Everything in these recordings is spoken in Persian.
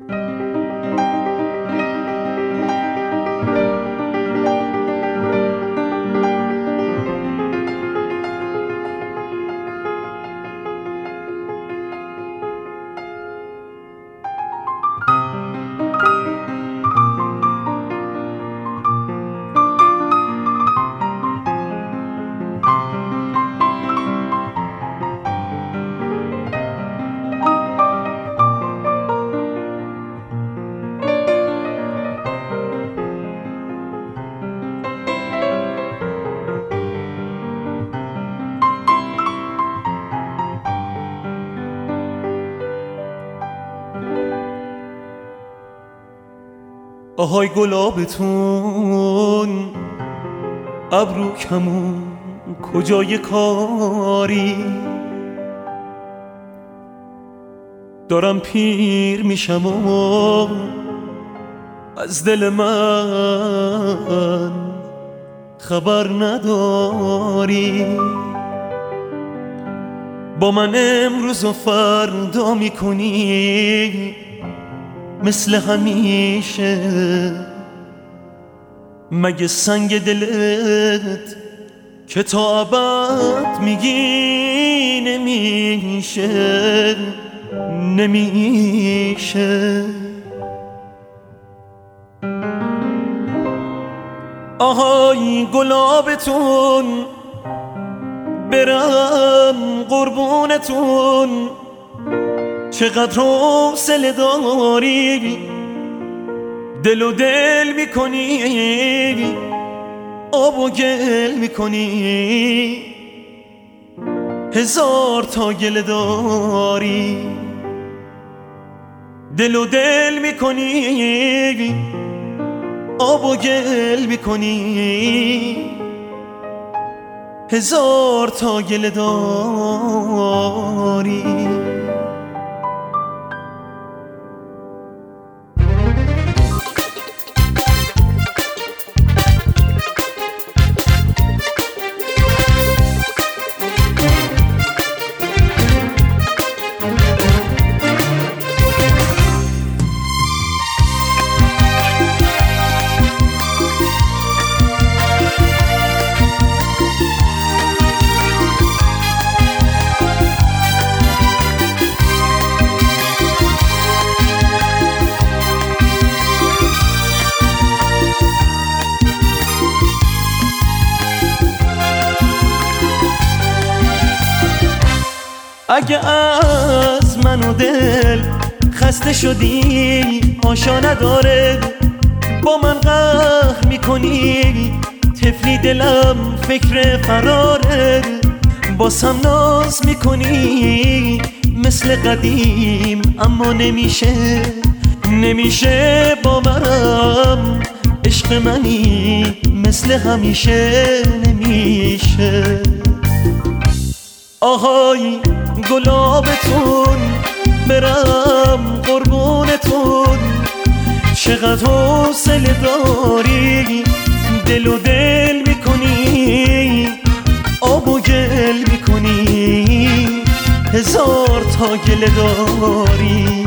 آهای گلابتون ابرو کمون کجای کاری، دارم پیر میشم و از دل من خبر نداری. با من امروز و فردا میکنی مثل همیشه، مگه سنگ دلت که تا ابد میگی نمیشه نمیشه. آهای گلابتون برم قربونتون، چقدر حوصله داری، دل و دل میکنی آب و گل میکنی، هزار تا گله داری. دل و دل میکنی آب و گل میکنی، هزار تا گله داری. اگه از من و دل خسته شدی آشا نداره، با من قهر میکنی طفلی دلم فکر فراره، باسم ناز میکنی مثل قدیم اما نمیشه باورم عشق منی مثل همیشه نمیشه. آهای گلابتون برم قربونتون، چقدر حوصله داری، دل و دل میکنی آب و گل میکنی، هزار تا گله داری.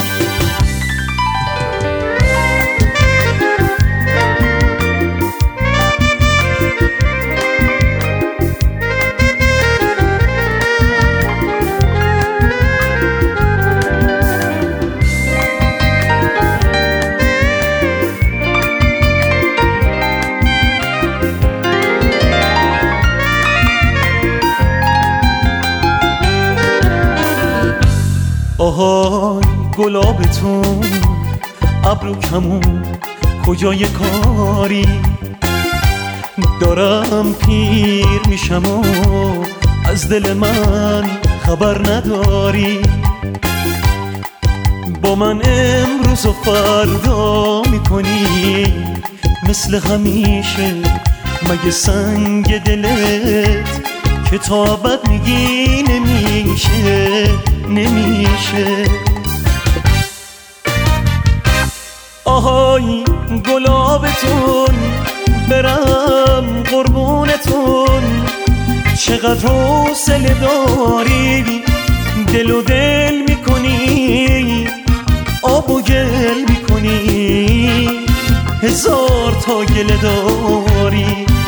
آهای گلابتون ابرو کمون کجای کاری، دارم پیر میشم و از دل من خبر نداری. با من امروز و فردا میکنی مثل همیشه، مگه سنگ دلت که تا ابد میگی نمیشه. آهای گلابتون برم قربونتون، چقدر حوصله داری، دل و دل میکنی آب و گل تو گله داری.